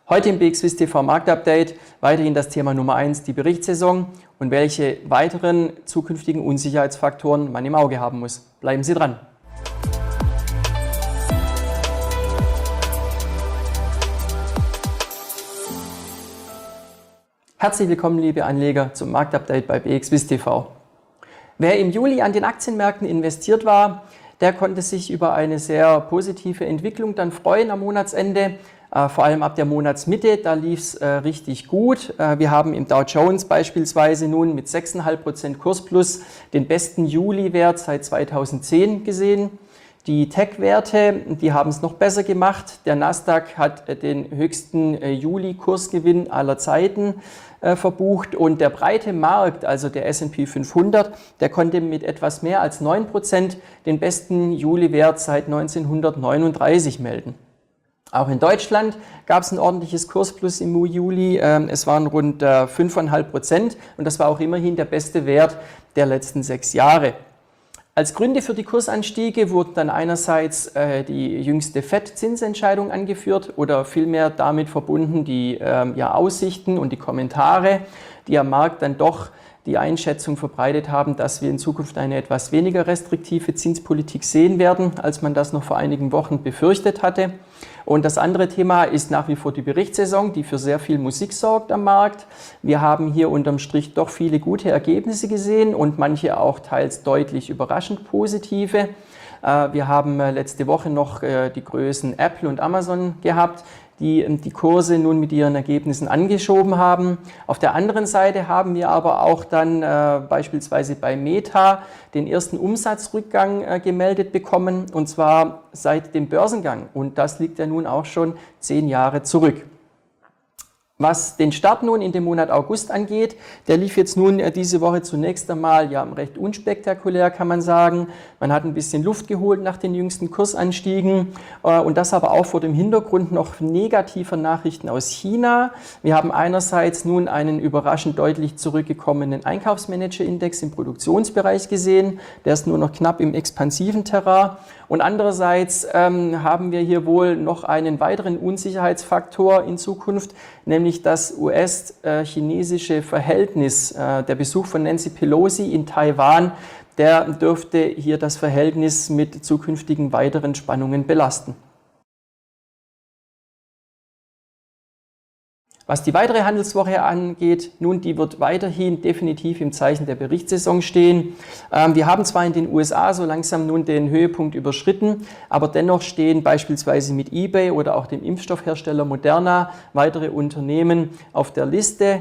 Heute im BXWIST TV Marktupdate weiterhin das Thema Nummer 1, die Berichtssaison und welche weiteren zukünftigen Unsicherheitsfaktoren man im Auge haben muss. Bleiben Sie dran! Herzlich willkommen, liebe Anleger, zum Marktupdate bei BXWIST TV. Wer im Juli an den Aktienmärkten investiert war, der konnte sich über eine sehr positive Entwicklung dann freuen am Monatsende. Vor allem ab der Monatsmitte, da lief es richtig gut. Wir haben im Dow Jones beispielsweise nun mit 6,5% Kursplus den besten Juli-Wert seit 2010 gesehen. Die Tech-Werte, die haben es noch besser gemacht. Der Nasdaq hat den höchsten Juli-Kursgewinn aller Zeiten verbucht und der breite Markt, also der S&P 500, der konnte mit etwas mehr als 9% den besten Juli-Wert seit 1939 melden. Auch in Deutschland gab es ein ordentliches Kursplus im Juli. Es waren rund 5,5% und das war auch immerhin der beste Wert der letzten 6 Jahre. Als Gründe für die Kursanstiege wurden dann einerseits die jüngste FED-Zinsentscheidung angeführt oder vielmehr damit verbunden die Aussichten und die Kommentare, die am Markt dann doch die Einschätzung verbreitet haben, dass wir in Zukunft eine etwas weniger restriktive Zinspolitik sehen werden, als man das noch vor einigen Wochen befürchtet hatte. Und das andere Thema ist nach wie vor die Berichtssaison, die für sehr viel Musik sorgt am Markt. Wir haben hier unterm Strich doch viele gute Ergebnisse gesehen und manche auch teils deutlich überraschend positive. Wir haben letzte Woche noch die Größen Apple und Amazon gehabt, die Kurse nun mit ihren Ergebnissen angeschoben haben. Auf der anderen Seite haben wir aber auch dann beispielsweise bei Meta den ersten Umsatzrückgang gemeldet bekommen, und zwar seit dem Börsengang. Und das liegt ja nun auch schon 10 Jahre zurück. Was den Start nun in dem Monat August angeht, der lief jetzt nun diese Woche zunächst einmal recht unspektakulär, kann man sagen. Man hat ein bisschen Luft geholt nach den jüngsten Kursanstiegen und das aber auch vor dem Hintergrund noch negativer Nachrichten aus China. Wir haben einerseits nun einen überraschend deutlich zurückgekommenen Einkaufsmanager-Index im Produktionsbereich gesehen. Der ist nur noch knapp im expansiven Terrain. Und andererseits haben wir hier wohl noch einen weiteren Unsicherheitsfaktor in Zukunft, nämlich das US-chinesische Verhältnis. Der Besuch von Nancy Pelosi in Taiwan, der dürfte hier das Verhältnis mit zukünftigen weiteren Spannungen belasten. Was die weitere Handelswoche angeht, nun, die wird weiterhin definitiv im Zeichen der Berichtssaison stehen. Wir haben zwar in den USA so langsam nun den Höhepunkt überschritten, aber dennoch stehen beispielsweise mit eBay oder auch dem Impfstoffhersteller Moderna weitere Unternehmen auf der Liste.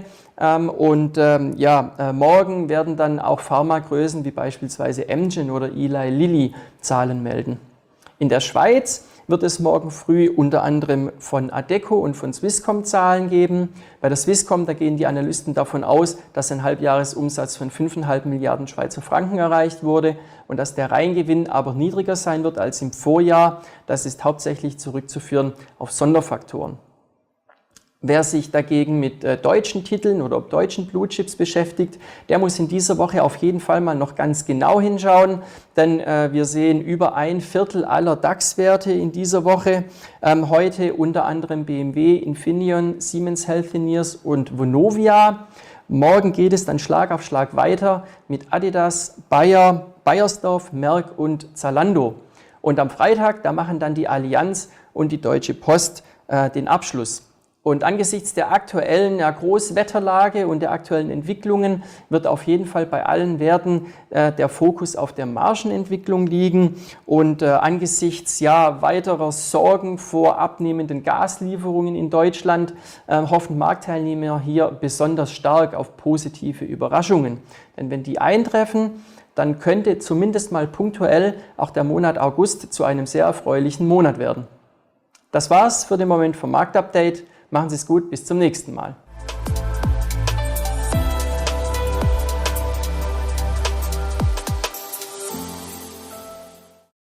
Morgen werden dann auch Pharmagrößen wie beispielsweise Amgen oder Eli Lilly Zahlen melden. In der Schweiz wird es morgen früh unter anderem von Adecco und von Swisscom Zahlen geben. Bei der Swisscom, da gehen die Analysten davon aus, dass ein Halbjahresumsatz von 5,5 Milliarden Schweizer Franken erreicht wurde und dass der Reingewinn aber niedriger sein wird als im Vorjahr. Das ist hauptsächlich zurückzuführen auf Sonderfaktoren. Wer sich dagegen mit deutschen Titeln oder deutschen Blue Chips beschäftigt, der muss in dieser Woche auf jeden Fall mal noch ganz genau hinschauen, denn wir sehen über 1/4 aller DAX-Werte in dieser Woche. Heute unter anderem BMW, Infineon, Siemens Healthineers und Vonovia. Morgen geht es dann Schlag auf Schlag weiter mit Adidas, Bayer, Beiersdorf, Merck und Zalando. Und am Freitag, da machen dann die Allianz und die Deutsche Post den Abschluss. Und angesichts der aktuellen Großwetterlage und der aktuellen Entwicklungen wird auf jeden Fall bei allen Werten der Fokus auf der Margenentwicklung liegen. Und angesichts weiterer Sorgen vor abnehmenden Gaslieferungen in Deutschland hoffen Marktteilnehmer hier besonders stark auf positive Überraschungen. Denn wenn die eintreffen, dann könnte zumindest mal punktuell auch der Monat August zu einem sehr erfreulichen Monat werden. Das war's für den Moment vom Marktupdate. Machen Sie es gut, bis zum nächsten Mal.